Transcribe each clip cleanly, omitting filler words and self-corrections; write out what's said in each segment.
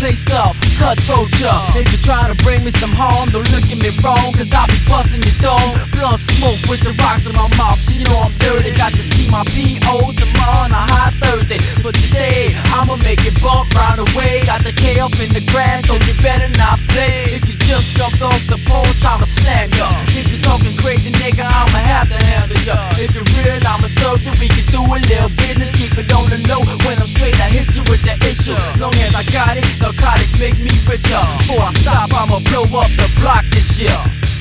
play stuff, cutthroat ya. If you try to bring me some harm, don't look at me wrong, cause I'll be busting your dome. Blunt smoke with the rocks in my mouth, so you know I'm dirty. Got to see my P.O. tomorrow on a hot Thursday. But today, I'ma make it bump round the way. Got the K up in the grass, so you better not play. If you just jumped off the porch, I'ma slam ya. If you're talking crazy, nigga, I'ma have to handle ya. If you're real, I'ma serve you. We can do a little business, keep it on the low. When I'm straight, I hit you with the issue. Long as I got it, narcotics make me richer. Before I stop, I'ma blow up the block this year.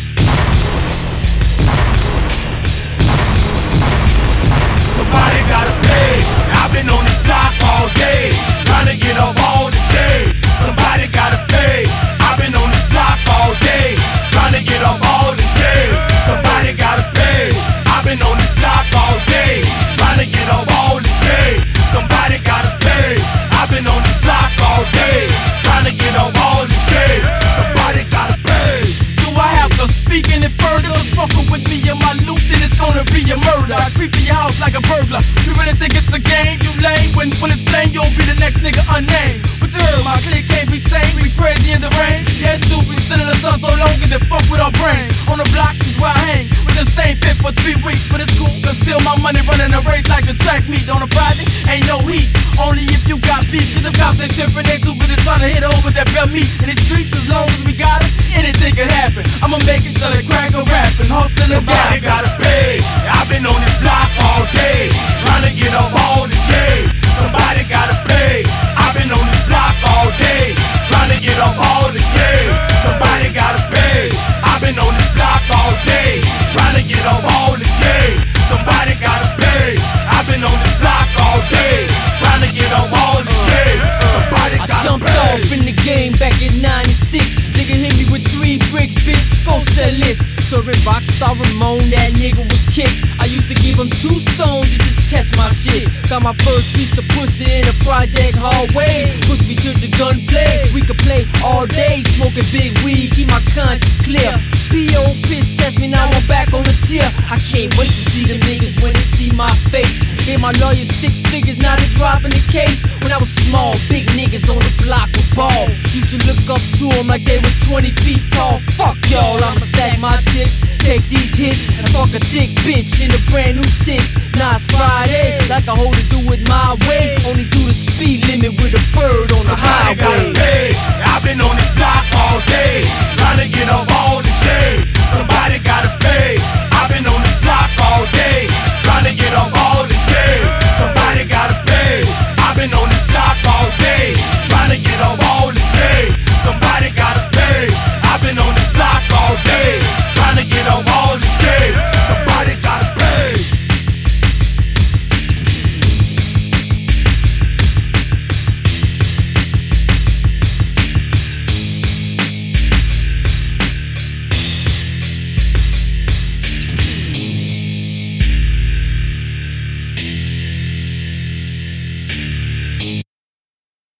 Somebody gotta pay. I've been on this block all day, trying to get off all the shade. Somebody gotta pay. I've been on this block all day, trying to get off all the shade. Somebody gotta pay. I've been on this block all day, trying to get off all the shade. Somebody gotta pay. I've been on this block all day, trying to get off all the shade. Somebody gotta pay. Do I have to speak any further? Fucking with me and my loot, then it's gonna be a murder. I creep in your house like a burglar. You really think it's a game? You lame. When it's plain, you'll be the next nigga unnamed. But you heard my clique can't be tamed. We crazy in the rain. Yeah, stupid, still in the sun so long as they fuck with our brains. On the block is where I hang with the same fit for 3 weeks. But it's cool, cause still my money running a race like the track meet. On a Friday, ain't no heat. Only if you got beef. Cause the cops ain't tripping, they too busy trying to hit over that belt meat. In the streets, as long as we got it, anything can happen. I'ma make it selling crack or rapping, hustling and Somebody gotta pay. I've been on this block all day, trying to get off all the shade. Somebody gotta pay. I've been on this block all day, trying to get off all the shade. Somebody gotta pay. I've been on this block all day, trying to get off all the shade. Somebody gotta pay. I've been on this block all day, trying to get off all the shade. Somebody gotta pay. I jumped off in the game back in '96. Nigga hit me with 3 bricks, bitch, go sell this. Serving Rockstar Ramon, that nigga was kicks. I used to give him 2 stones just to test my shit. Got my first piece of pussy in a project hallway. Pushed me to the gunplay. We could play all day, smoking big weed, keep my conscience clear. P.O. piss test me, now I'm back on the tier. I can't wait to see them niggas when they see my face. Gave my lawyer 6 figures, now they dropping the case. When I was small, big niggas on the block with ball. Used to look up to them like they was 20 feet tall. Fuck y'all, I'ma stack my chips, take these hits, and fuck a thick bitch in a brand new 6. Now it's Friday, like I hold to do it my way. Only do the speed limit with a bird on the highway.